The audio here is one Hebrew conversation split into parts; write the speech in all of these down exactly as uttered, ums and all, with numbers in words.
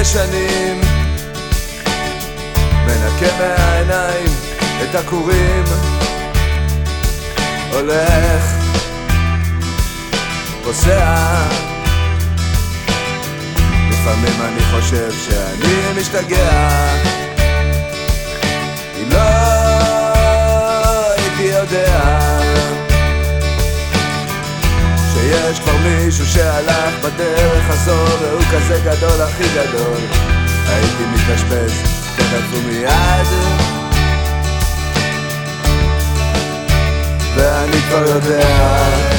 שנים, מנקה מהעיניים את הכורים, הולך, פוסע. לפעמים אני חושב שאני משתגע, אם לא הייתי יודע שיש כבר מישהו שהלך בדרך הזו והוא כזה גדול, הכי גדול, הייתי מתאשפז תכף ומיד. ואני כבר יודע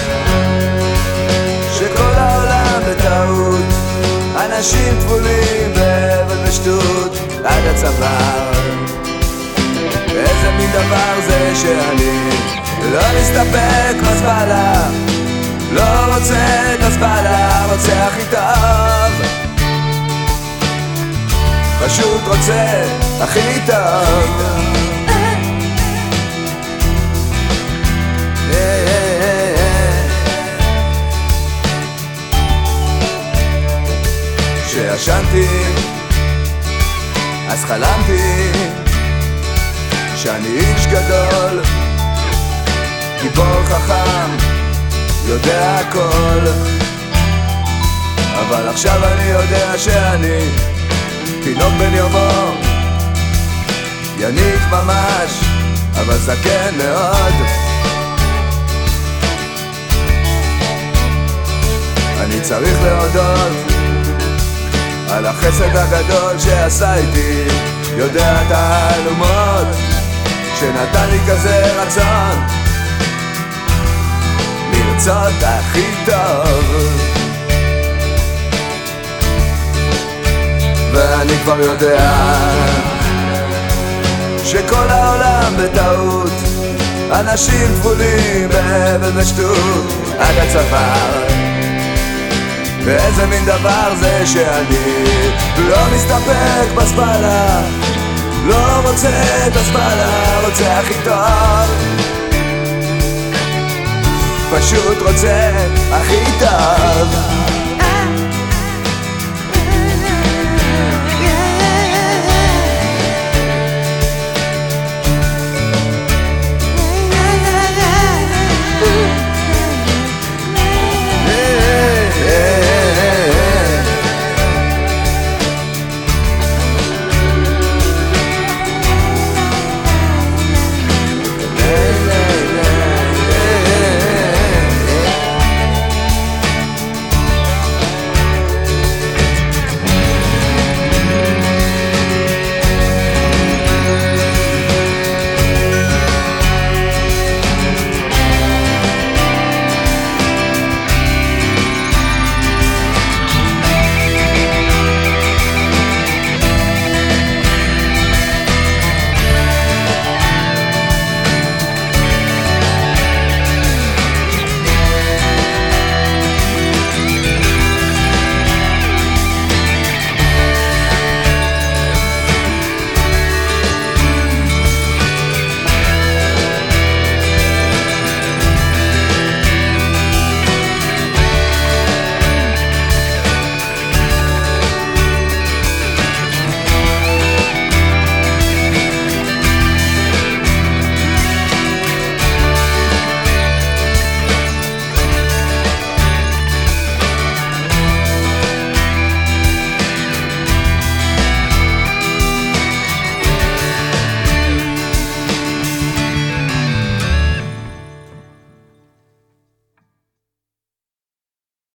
שכל העולם בטעות, אנשים טבולים בהבל ושטות עד הצוואר. איזה מין דבר זה שאני לא מסתפק מזבלה, לא רוצה את מזבלה, רוצה הכי טוב, פשוט רוצה הכי טוב. כשישנתי אז חלמתי שאני איש גדול, גיבור חכם, יודע הכל, אבל עכשיו אני יודע שאני תינוק בן יומו, יניק ממש אבל זקן מאוד. אני צריך להודות על החסד הגדול שעשה איתי, יודע את העלומות שנתן לי כזה רצון לרצות הכי טוב. ואני כבר יודע שכל העולם בטעות, אנשים טבולים בהבל ושטות עד הצוואר. ואיזה מין דבר זה שאני לא מסתפק בסבלה, לא רוצה את הסבלה, רוצה הכי טוב, פשוט רוצה הכי טוב.